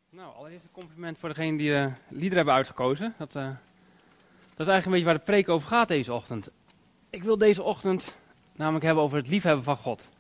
Nou, allereerst een compliment voor degene die de liederen hebben uitgekozen. Dat is eigenlijk een beetje waar de preek over gaat deze ochtend. Ik wil deze ochtend namelijk hebben over het liefhebben van God.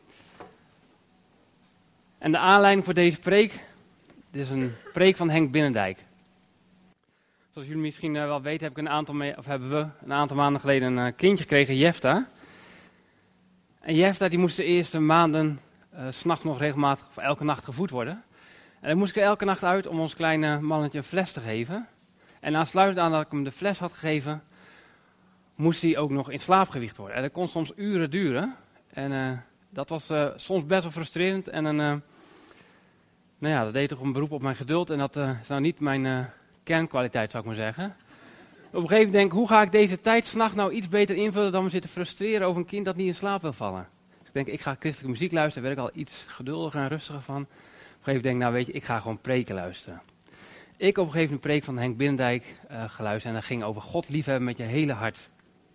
En de aanleiding voor deze preek, dit is een preek van Henk Binnendijk. Zoals jullie misschien wel weten, hebben we een aantal maanden geleden een kindje gekregen, Jefta. En Jefta die moest de eerste maanden 's nachts nog regelmatig of elke nacht gevoed worden. En dan moest ik er elke nacht uit om ons kleine mannetje een fles te geven. En aansluitend aan dat ik hem de fles had gegeven, moest hij ook nog in slaap gewiegd worden. En dat kon soms uren duren. En dat was soms best wel frustrerend. En dat deed toch een beroep op mijn geduld. En dat is nou niet mijn kernkwaliteit, zou ik maar zeggen. Op een gegeven moment denk ik, hoe ga ik deze tijd 's nachts nou iets beter invullen dan me zitten frustreren over een kind dat niet in slaap wil vallen. Dus ik denk, ik ga christelijke muziek luisteren, daar werd ik al iets geduldiger en rustiger van. Op een gegeven moment denk ik, ik ga gewoon preken luisteren. Ik op een gegeven moment een preek van Henk Binnendijk geluisterd en dat ging over God liefhebben met je hele hart.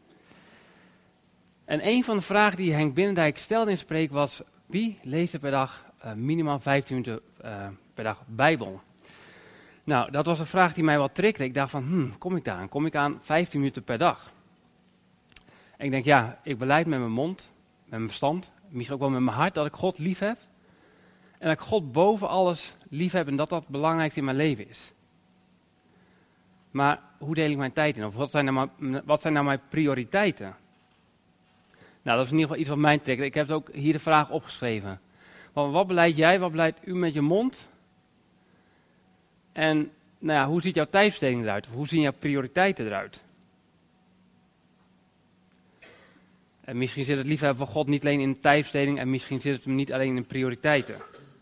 En een van de vragen die Henk Binnendijk stelde in zijn preek was, wie leest er per dag minimaal 15 minuten per dag Bijbel? Nou, dat was een vraag die mij wat triggerde. Ik dacht van, kom ik daar aan? Kom ik aan 15 minuten per dag? En ik denk, ja, ik belijd met mijn mond, met mijn verstand, misschien ook wel met mijn hart dat ik God lief heb. En dat ik God boven alles lief heb en dat dat het belangrijkste in mijn leven is. Maar hoe deel ik mijn tijd in? Of wat zijn nou mijn prioriteiten? Nou, dat is in ieder geval iets wat mij trekt. Ik heb ook hier de vraag opgeschreven. Wat beleidt jij, wat beleidt u met je mond? En hoe ziet jouw tijdbesteding eruit? Of hoe zien jouw prioriteiten eruit? En misschien zit het liefhebben van God niet alleen in de tijdbesteding en misschien zit het hem niet alleen in prioriteiten.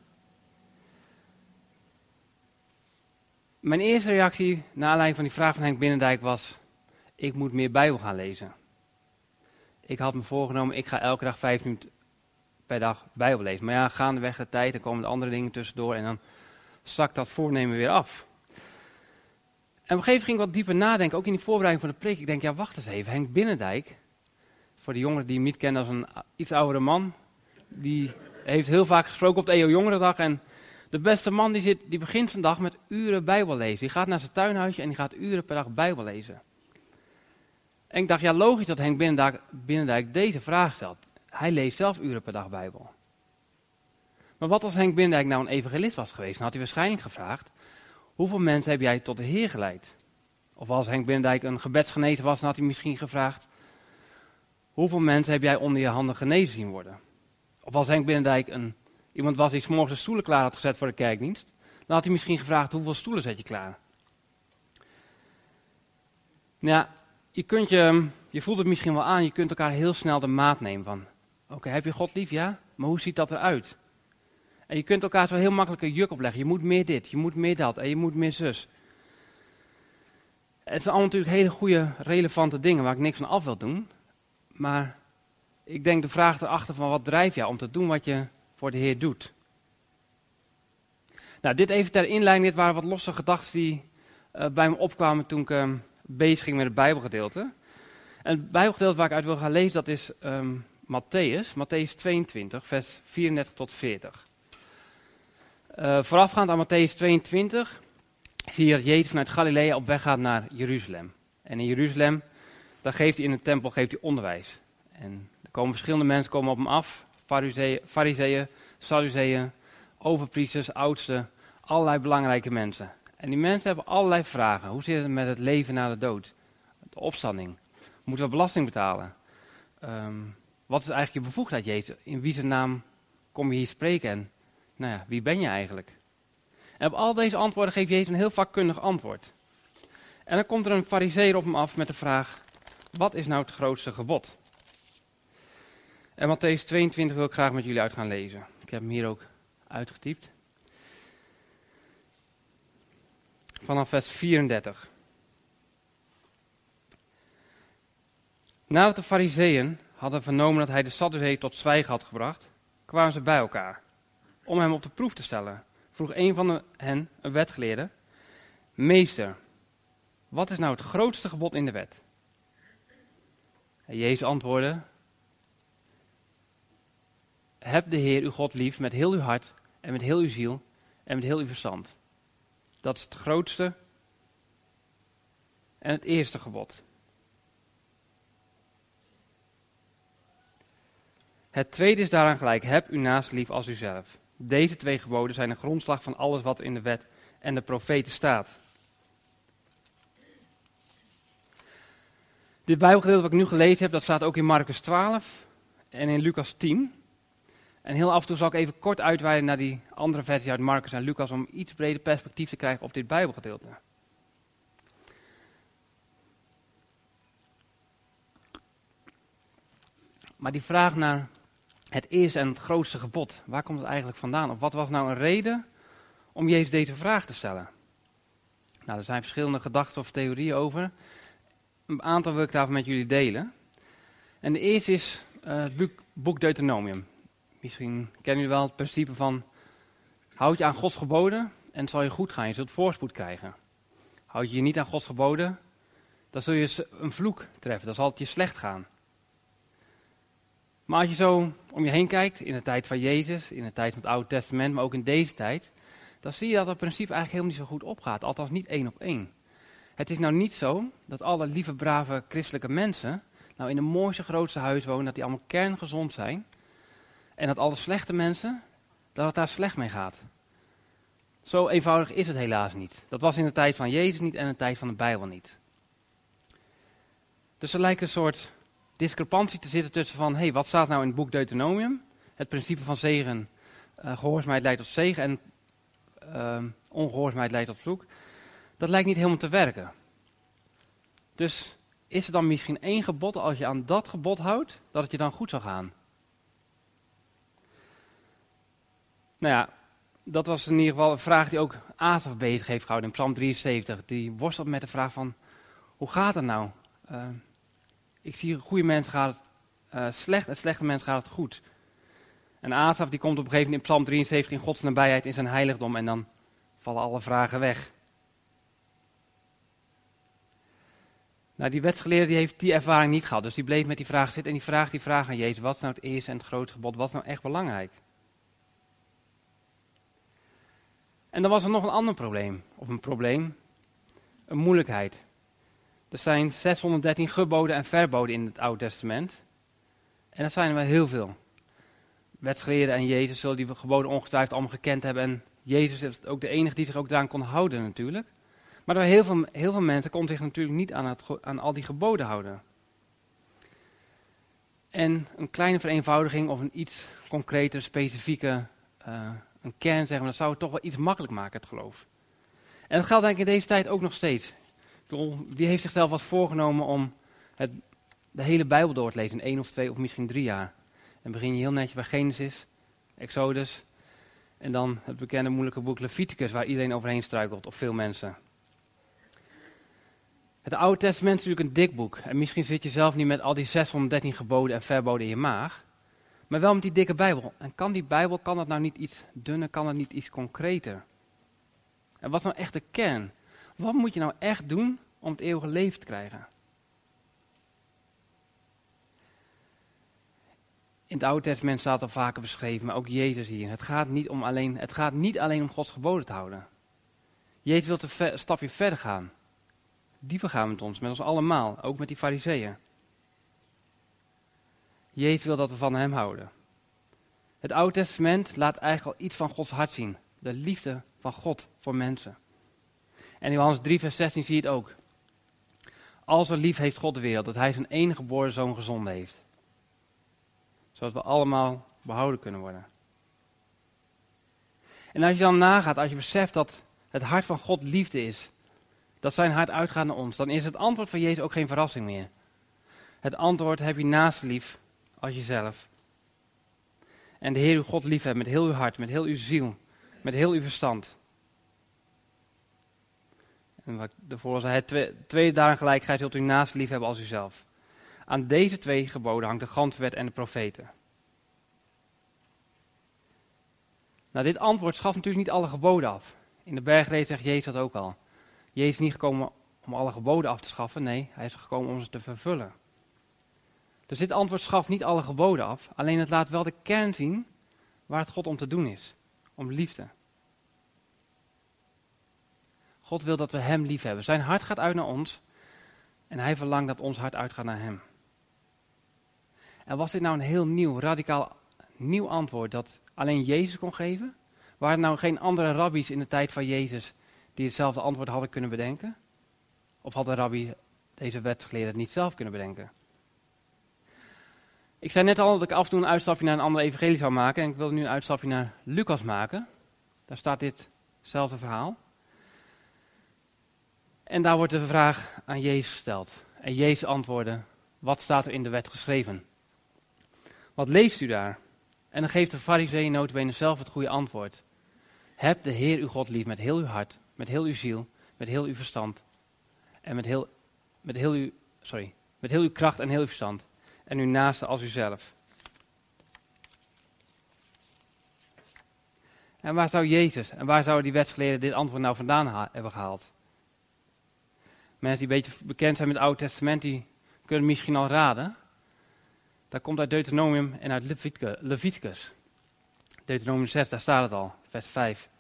Mijn eerste reactie, naar aanleiding van die vraag van Henk Binnendijk, was, ik moet meer Bijbel gaan lezen. Ik had me voorgenomen, ik ga elke dag 5 minuten per dag Bijbel lezen. Maar ja, gaandeweg de tijd, dan komen er andere dingen tussendoor en dan zakt dat voornemen weer af. En op een gegeven moment ging ik wat dieper nadenken, ook in die voorbereiding van de preek. Ik denk, ja, wacht eens even, Henk Binnendijk, voor de jongeren die hem niet kennen als een iets oudere man, die heeft heel vaak gesproken op de EO Jongerendag en de beste man die begint zijn dag met uren Bijbel lezen. Die gaat naar zijn tuinhuisje en die gaat uren per dag Bijbel lezen. En ik dacht, ja, logisch dat Henk Binnendijk deze vraag stelt. Hij leest zelf uren per dag Bijbel. Maar wat als Henk Binnendijk nou een evangelist was geweest? Dan had hij waarschijnlijk gevraagd, hoeveel mensen heb jij tot de Heer geleid? Of als Henk Binnendijk een gebedsgenezer was, dan had hij misschien gevraagd, hoeveel mensen heb jij onder je handen genezen zien worden? Of als Henk Binnendijk iemand was die 's morgens de stoelen klaar had gezet voor de kerkdienst, dan had hij misschien gevraagd, hoeveel stoelen zet je klaar? Ja, je voelt het misschien wel aan, je kunt elkaar heel snel de maat nemen van, oké, heb je God lief? Ja, maar hoe ziet dat eruit? En je kunt elkaar zo heel makkelijk een juk opleggen, je moet meer dit, je moet meer dat en je moet meer zus. Het zijn allemaal natuurlijk hele goede, relevante dingen waar ik niks van af wil doen, maar ik denk de vraag erachter van, wat drijft jou om te doen wat je voor de Heer doet? Nou, dit even ter inleiding, dit waren wat losse gedachten die bij me opkwamen toen ik bezig ging met het Bijbelgedeelte. En het Bijbelgedeelte waar ik uit wil gaan lezen, dat is Mattheüs 22, vers 34 tot 40. Voorafgaand aan Mattheüs 22 zie je dat Jezus vanuit Galilea op weg gaat naar Jeruzalem. En in Jeruzalem, daar geeft hij in de tempel onderwijs. En er komen verschillende mensen op hem af, Farizeeën, Sadduceeën, overpriesters, oudsten, allerlei belangrijke mensen. En die mensen hebben allerlei vragen. Hoe zit het met het leven na de dood? De opstanding. Moeten we belasting betalen? Wat is eigenlijk je bevoegdheid, Jezus? In wie zijn naam kom je hier spreken? En wie ben je eigenlijk? En op al deze antwoorden geeft Jezus een heel vakkundig antwoord. En dan komt er een farizeeër op hem af met de vraag, wat is nou het grootste gebod? En Mattheüs 22 wil ik graag met jullie uit gaan lezen. Ik heb hem hier ook uitgetypt. Vanaf vers 34. Nadat de Farizeeën hadden vernomen dat hij de Sadduceeën tot zwijgen had gebracht, kwamen ze bij elkaar. Om hem op de proef te stellen, vroeg een van hen, een wetgeleerde, meester, wat is nou het grootste gebod in de wet? En Jezus antwoordde, heb de Heer uw God lief met heel uw hart en met heel uw ziel en met heel uw verstand. Dat is het grootste en het eerste gebod. Het tweede is daaraan gelijk, heb uw naaste lief als uzelf. Deze 2 geboden zijn de grondslag van alles wat er in de wet en de profeten staat. Dit Bijbelgedeelte wat ik nu gelezen heb, dat staat ook in Marcus 12 en in Lucas 10. En heel af en toe zal ik even kort uitweiden naar die andere versie uit Marcus en Lucas om iets breder perspectief te krijgen op dit Bijbelgedeelte. Maar die vraag naar het eerste en het grootste gebod, waar komt het eigenlijk vandaan? Of wat was nou een reden om Jezus deze vraag te stellen? Nou, er zijn verschillende gedachten of theorieën over. Een aantal wil ik daarvan met jullie delen. En de eerste is het boek Deuteronomium. Misschien kennen jullie wel het principe van, houd je aan Gods geboden en het zal je goed gaan, je zult voorspoed krijgen. Houd je je niet aan Gods geboden, dan zul je een vloek treffen, dan zal het je slecht gaan. Maar als je zo om je heen kijkt, in de tijd van Jezus, in de tijd van het Oude Testament, maar ook in deze tijd, dan zie je dat het principe eigenlijk helemaal niet zo goed opgaat, althans niet 1 op 1. Het is nou niet zo dat alle lieve, brave christelijke mensen nou in de mooiste, grootste huis wonen, dat die allemaal kerngezond zijn. En dat alle slechte mensen, dat het daar slecht mee gaat. Zo eenvoudig is het helaas niet. Dat was in de tijd van Jezus niet en in de tijd van de Bijbel niet. Dus er lijkt een soort discrepantie te zitten tussen van, wat staat nou in het boek Deuteronomium? Het principe van zegen, gehoorzaamheid leidt tot zegen en ongehoorzaamheid leidt tot vloek. Dat lijkt niet helemaal te werken. Dus is er dan misschien 1 gebod, als je aan dat gebod houdt, dat het je dan goed zal gaan? Nou ja, dat was in ieder geval een vraag die ook Asaf bezig heeft gehouden in Psalm 73. Die worstelt met de vraag van, hoe gaat het nou? Ik zie goede mensen gaat het slecht en slechte mensen gaat het goed. En Asaf die komt op een gegeven moment in Psalm 73 in Gods nabijheid in zijn heiligdom en dan vallen alle vragen weg. Nou, die wetsgeleerde die heeft die ervaring niet gehad, dus die bleef met die vraag zitten en die vraag aan Jezus, wat is nou het eerste en het grootste gebod, wat is nou echt belangrijk? En dan was er nog een ander probleem, een moeilijkheid. Er zijn 613 geboden en verboden in het Oude Testament. En dat zijn er wel heel veel. Wetsgeleerden en Jezus zullen die geboden ongetwijfeld allemaal gekend hebben. En Jezus is ook de enige die zich ook daaraan kon houden natuurlijk. Maar er waren heel veel mensen konden zich natuurlijk niet aan al die geboden houden. En een kleine vereenvoudiging of een iets concretere, specifieke een kern, zeg maar, dat zou het toch wel iets makkelijk maken, het geloof. En dat geldt eigenlijk in deze tijd ook nog steeds. Wie heeft zichzelf wat voorgenomen om de hele Bijbel door te lezen in 1 of 2 of misschien 3 jaar? Dan begin je heel netjes bij Genesis, Exodus en dan het bekende moeilijke boek Leviticus, waar iedereen overheen struikelt, of veel mensen. Het Oude Testament is natuurlijk een dik boek. En misschien zit je zelf niet met al die 613 geboden en verboden in je maag. Maar wel met die dikke Bijbel. En kan die Bijbel, kan dat nou niet iets dunner, kan dat niet iets concreter? En wat is nou echt de kern? Wat moet je nou echt doen om het eeuwige leven te krijgen? In het Oude Testament staat al vaker beschreven, maar ook Jezus hier. Het gaat niet alleen om Gods geboden te houden. Jezus wil een stapje verder gaan. Dieper gaan met ons allemaal, ook met die fariseeën. Jezus wil dat we van hem houden. Het Oude Testament laat eigenlijk al iets van Gods hart zien. De liefde van God voor mensen. En in Johannes 3 vers 16 zie je het ook. Al zo lief heeft God de wereld, dat hij zijn enige geboren zoon gezonden heeft. Zodat we allemaal behouden kunnen worden. En als je dan nagaat, als je beseft dat het hart van God liefde is, dat zijn hart uitgaat naar ons, dan is het antwoord van Jezus ook geen verrassing meer. Het antwoord, heb je naast lief als jezelf. En de Heer uw God lief hebt met heel uw hart, met heel uw ziel, met heel uw verstand. En wat ik ervoor zei, het tweede daarin gelijkheid zult u naast lief hebben als uzelf. Aan deze 2 geboden hangt de ganse wet en de profeten. Nou, dit antwoord schaft natuurlijk niet alle geboden af. In de bergreden zegt Jezus dat ook al. Jezus is niet gekomen om alle geboden af te schaffen, nee, hij is gekomen om ze te vervullen. Dus dit antwoord schaft niet alle geboden af, alleen het laat wel de kern zien waar het God om te doen is, om liefde. God wil dat we hem lief hebben. Zijn hart gaat uit naar ons en hij verlangt dat ons hart uitgaat naar hem. En was dit nou een heel nieuw, radicaal nieuw antwoord dat alleen Jezus kon geven? Waren er nou geen andere rabbies in de tijd van Jezus die hetzelfde antwoord hadden kunnen bedenken? Of had de rabbi deze wetgeleerde het niet zelf kunnen bedenken? Ik zei net al dat ik af en toe een uitstapje naar een andere evangelie zou maken. En ik wil nu een uitstapje naar Lucas maken. Daar staat ditzelfde verhaal. En daar wordt de vraag aan Jezus gesteld. En Jezus antwoordde, wat staat er in de wet geschreven? Wat leest u daar? En dan geeft de Farizeeën nota bene zelf het goede antwoord. Heb de Heer uw God lief met heel uw hart, met heel uw ziel, met heel uw verstand. En met heel uw kracht en heel uw verstand. En uw naaste als uzelf. En waar zou Jezus en waar zouden die wetgeleerden dit antwoord nou vandaan hebben gehaald? Mensen die een beetje bekend zijn met het Oude Testament, die kunnen misschien al raden. Dat komt uit Deuteronomium en uit Leviticus. Deuteronomium 6, daar staat het al, vers 5.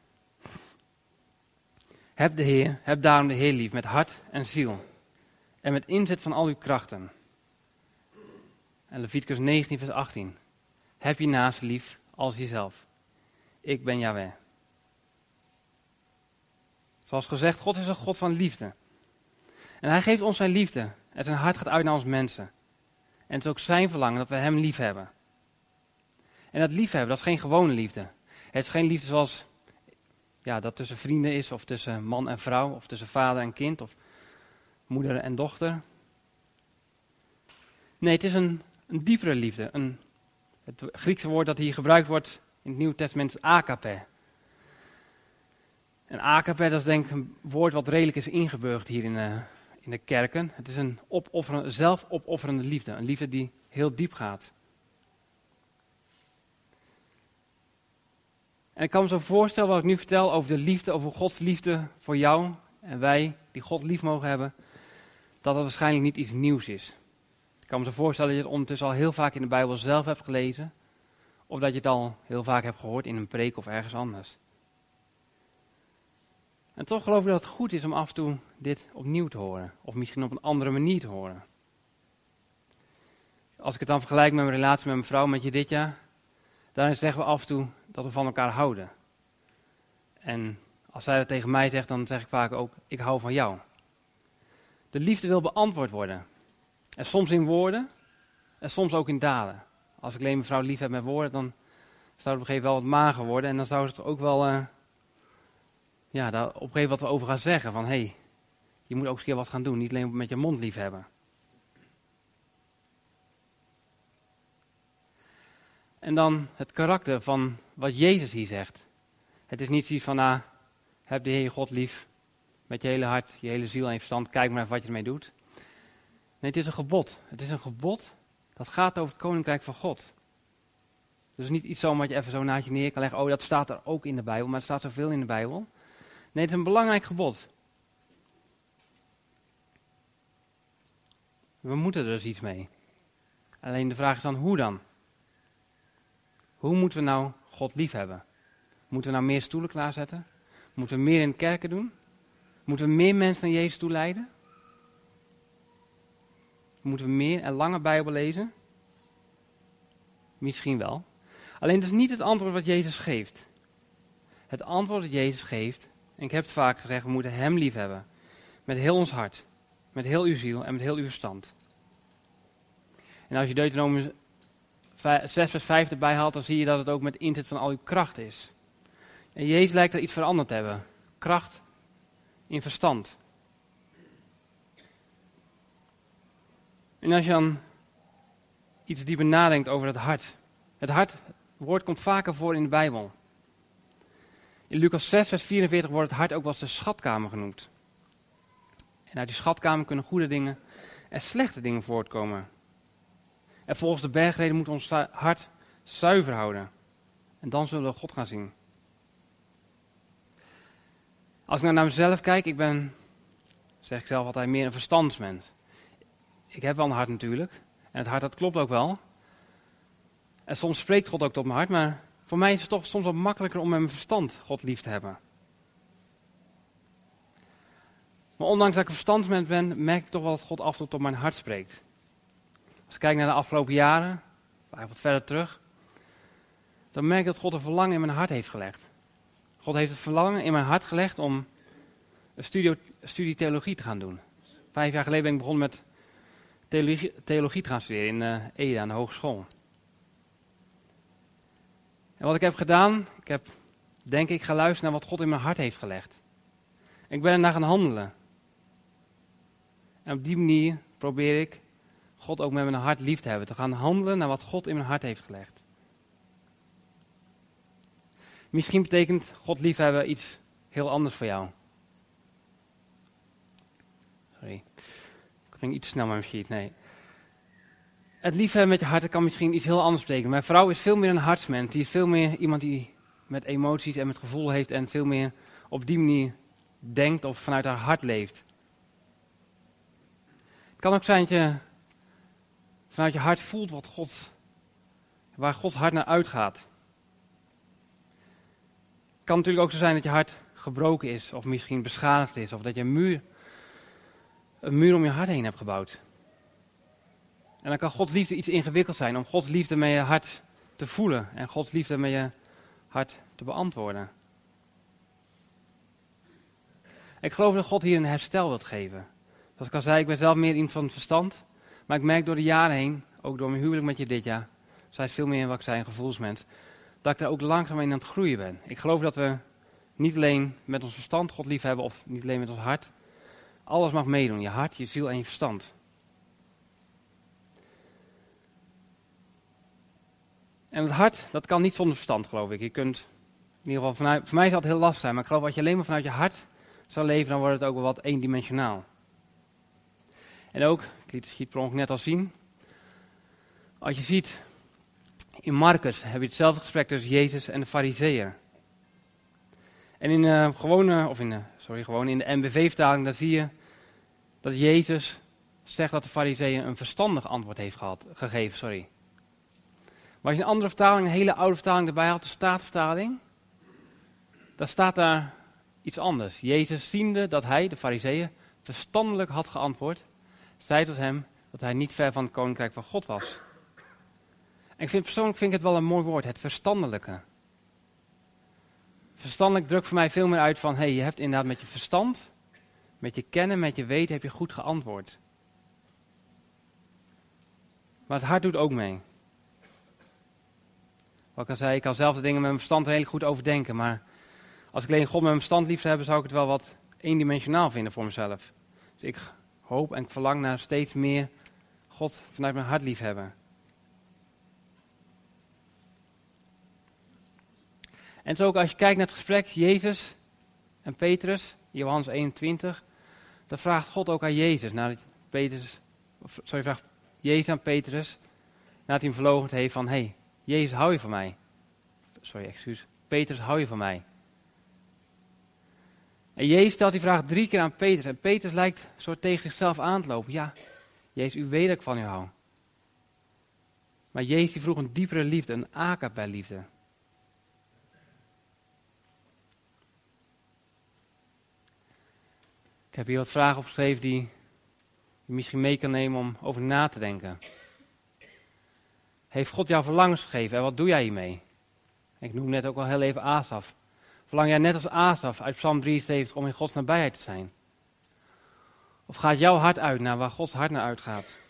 Heb daarom de Heer lief met hart en ziel. En met inzet van al uw krachten. En Leviticus 19, vers 18. Heb je naaste lief als jezelf. Ik ben Yahweh. Zoals gezegd, God is een God van liefde. En hij geeft ons zijn liefde. En zijn hart gaat uit naar ons mensen. En het is ook zijn verlangen dat we hem lief hebben. En dat liefhebben, dat is geen gewone liefde. Het is geen liefde zoals dat tussen vrienden is, of tussen man en vrouw, of tussen vader en kind, of moeder en dochter. Nee, het is een diepere liefde. Het Griekse woord dat hier gebruikt wordt in het Nieuwe Testament is agape. En agape, dat is denk ik een woord wat redelijk is ingeburgerd hier in de kerken. Het is een zelfopofferende liefde. Een liefde die heel diep gaat. En ik kan me zo voorstellen wat ik nu vertel over de liefde, over Gods liefde voor jou en wij, die God lief mogen hebben, dat het waarschijnlijk niet iets nieuws is. Ik kan me zo voorstellen dat je het ondertussen al heel vaak in de Bijbel zelf hebt gelezen, of dat je het al heel vaak hebt gehoord in een preek of ergens anders. En toch geloof ik dat het goed is om af en toe dit opnieuw te horen, of misschien op een andere manier te horen. Als ik het dan vergelijk met mijn relatie met mijn vrouw, met Juditja, daarin zeggen we af en toe dat we van elkaar houden. En als zij dat tegen mij zegt, dan zeg ik vaak ook, ik hou van jou. De liefde wil beantwoord worden. En soms in woorden, en soms ook in daden. Als ik alleen mijn vrouw lief heb met woorden, dan zou het op een gegeven moment wel wat mager worden. En dan zou het ook wel, daar op een gegeven moment wat we over gaan zeggen. Van, hé, je moet ook eens een keer wat gaan doen, niet alleen met je mond lief hebben. En dan het karakter van wat Jezus hier zegt. Het is niet zoiets van, heb de Heer je God lief met je hele hart, je hele ziel en je verstand. Kijk maar even wat je ermee doet. Nee, het is een gebod. Het is een gebod dat gaat over het koninkrijk van God. Dus niet iets zomaar wat je even zo naast je neer kan leggen. Oh, dat staat er ook in de Bijbel, maar er staat zoveel in de Bijbel. Nee, het is een belangrijk gebod. We moeten er dus iets mee. Alleen de vraag is dan, hoe dan? Hoe moeten we nou God lief hebben? Moeten we nou meer stoelen klaarzetten? Moeten we meer in de kerken doen? Moeten we meer mensen naar Jezus toe leiden? Moeten we meer en langer Bijbel lezen? Misschien wel. Alleen dat is niet het antwoord wat Jezus geeft. Het antwoord dat Jezus geeft, en ik heb het vaak gezegd, we moeten hem lief hebben. Met heel ons hart, met heel uw ziel en met heel uw verstand. En als je Deuteronomium 6 vers 5 erbij haalt, dan zie je dat het ook met inzet van al uw kracht is. En Jezus lijkt er iets veranderd te hebben. Kracht in verstand. En als je dan iets dieper nadenkt over het hart. Het woord komt vaker voor in de Bijbel. In Lucas 6 vers 44 wordt het hart ook wel eens de schatkamer genoemd. En uit die schatkamer kunnen goede dingen en slechte dingen voortkomen. En volgens de bergreden moet ons hart zuiver houden. En dan zullen we God gaan zien. Als ik nou naar mezelf kijk, ik ben, zeg ik zelf altijd, meer een verstandsmens. Ik heb wel een hart natuurlijk. En het hart, dat klopt ook wel. En soms spreekt God ook tot mijn hart, maar voor mij is het toch soms wat makkelijker om met mijn verstand God lief te hebben. Maar ondanks dat ik een verstandsmens ben, merk ik toch wel dat God af en toe tot mijn hart spreekt. Als ik kijk naar de afgelopen jaren, eigenlijk wat verder terug, dan merk ik dat God een verlangen in mijn hart heeft gelegd. God heeft het verlangen in mijn hart gelegd om een studie theologie te gaan doen. 5 jaar geleden ben ik begonnen met theologie te gaan studeren in Ede aan de hogeschool. En wat ik heb gedaan, ik heb denk ik geluisterd naar wat God in mijn hart heeft gelegd. Ik ben ernaar gaan handelen. En op die manier probeer ik God ook met mijn hart lief te hebben. Te gaan handelen naar wat God in mijn hart heeft gelegd. Misschien betekent God liefhebben iets heel anders voor jou. Sorry, ik ging iets snel met mijn sheet, nee. Het liefhebben met je hart kan misschien iets heel anders betekenen. Mijn vrouw is veel meer een hartsmens. Die is veel meer iemand die met emoties en met gevoel heeft en veel meer op die manier denkt of vanuit haar hart leeft. Het kan ook zijn dat je vanuit je hart voelt waar Gods hart naar uitgaat. Het kan natuurlijk ook zo zijn dat je hart gebroken is of misschien beschadigd is of dat je een muur om je hart heen hebt gebouwd. En dan kan Gods liefde iets ingewikkeld zijn om Gods liefde met je hart te voelen en Gods liefde met je hart te beantwoorden. Ik geloof dat God hier een herstel wil geven. Zoals ik al zei, ik ben zelf meer iemand van het verstand. Maar ik merk door de jaren heen, ook door mijn huwelijk met Juditha, zij is veel meer wat ik zei, een gevoelsmens, dat ik daar ook langzaam in aan het groeien ben. Ik geloof dat we niet alleen met ons verstand God lief hebben of niet alleen met ons hart. Alles mag meedoen, je hart, je ziel en je verstand. En het hart, dat kan niet zonder verstand, geloof ik. Je kunt, in ieder geval, voor mij zal het heel lastig zijn, maar ik geloof als je alleen maar vanuit je hart zou leven, dan wordt het ook wel wat eendimensionaal. En ook, ik liet het per ongeluk net al zien, als je ziet, in Marcus heb je hetzelfde gesprek tussen Jezus en de Farizeeën. En in de NBV-vertaling, daar zie je dat Jezus zegt dat de Farizeeën een verstandig antwoord heeft gegeven. Maar als je een andere vertaling, een hele oude vertaling erbij had, de Statenvertaling, dan staat daar iets anders. Jezus, ziende dat hij, de Farizeeën, verstandelijk had geantwoord, zei tot hem dat hij niet ver van het koninkrijk van God was. En persoonlijk vind ik het wel een mooi woord, het verstandelijke. Verstandelijk drukt voor mij veel meer uit van, je hebt inderdaad met je verstand, met je kennen, met je weten, heb je goed geantwoord. Maar het hart doet ook mee. Wat ik al zei, ik kan zelf de dingen met mijn verstand er heel goed overdenken, maar als ik alleen God met mijn verstand lief zou hebben, zou ik het wel wat eendimensionaal vinden voor mezelf. Dus ik hoop en ik verlang naar steeds meer God vanuit mijn hart lief hebben. En zo ook als je kijkt naar het gesprek Jezus en Petrus, Johannes 21, dan vraagt God ook aan Jezus, vraagt Jezus aan Petrus, nadat hij hem verloochend heeft van, Jezus, hou je van mij? Petrus, hou je van mij? En Jezus stelt die vraag 3 keer aan Petrus. En Petrus lijkt zo tegen zichzelf aan te lopen. Ja, Jezus, u weet dat ik van u hou. Maar Jezus die vroeg een diepere liefde, een agape liefde. Ik heb hier wat vragen opgeschreven die je misschien mee kan nemen om over na te denken. Heeft God jou verlangens gegeven en wat doe jij hiermee? Ik noem net ook al heel even Asaf. Verlang jij net als Asaf uit Psalm 73 om in Gods nabijheid te zijn? Of gaat jouw hart uit naar waar Gods hart naar uitgaat?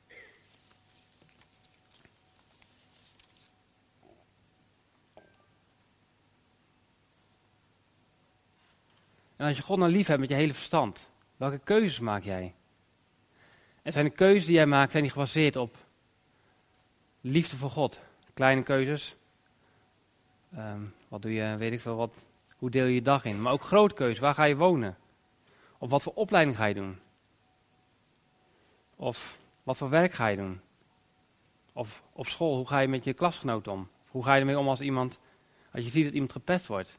En als je God nou lief hebt met je hele verstand, welke keuzes maak jij? En zijn de keuzes die jij maakt, zijn die gebaseerd op liefde voor God? Kleine keuzes. Wat doe je, weet ik veel, hoe deel je je dag in? Maar ook grote keuzes, waar ga je wonen? Of wat voor opleiding ga je doen? Of wat voor werk ga je doen? Of op school, hoe ga je met je klasgenoten om? Of hoe ga je ermee om als je ziet dat iemand gepest wordt?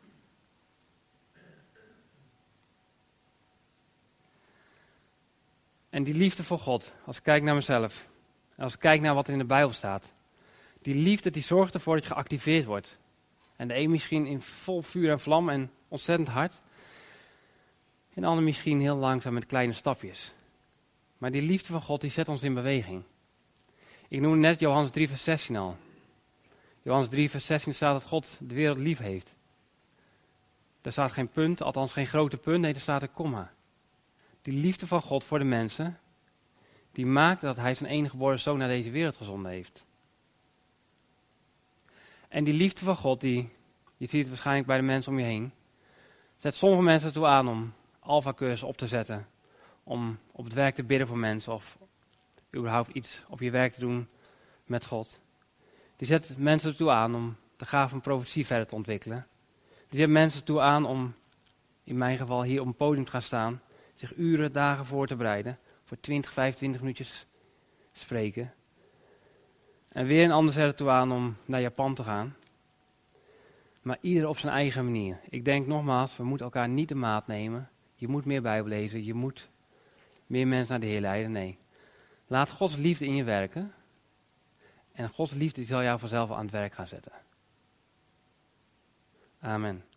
En die liefde voor God, als ik kijk naar mezelf, en als ik kijk naar wat er in de Bijbel staat, die liefde die zorgt ervoor dat je geactiveerd wordt. En de een misschien in vol vuur en vlam en ontzettend hard. En ander misschien heel langzaam met kleine stapjes. Maar die liefde van God die zet ons in beweging. Ik noemde net Johannes 3 vers 16 al. Johannes 3 vers 16 staat dat God de wereld lief heeft. Daar staat geen punt, althans geen grote punt, nee, er staat een komma. Die liefde van God voor de mensen, die maakt dat hij zijn enige geboren zoon naar deze wereld gezonden heeft. En die liefde van God, je ziet het waarschijnlijk bij de mensen om je heen, zet sommige mensen ertoe aan om alfacursussen op te zetten. Om op het werk te bidden voor mensen of überhaupt iets op je werk te doen met God. Die zet mensen ertoe aan om de gave van profetie verder te ontwikkelen. Die zet mensen ertoe aan om, in mijn geval hier op een podium te gaan staan, zich uren, dagen voor te bereiden, voor 20, 25 minuutjes spreken. En weer een ander zet ertoe aan om naar Japan te gaan. Maar ieder op zijn eigen manier. Ik denk nogmaals, we moeten elkaar niet de maat nemen. Je moet meer Bijbel lezen, je moet meer mensen naar de Heer leiden. Nee. Laat Gods liefde in je werken. En Gods liefde zal jou vanzelf aan het werk gaan zetten. Amen.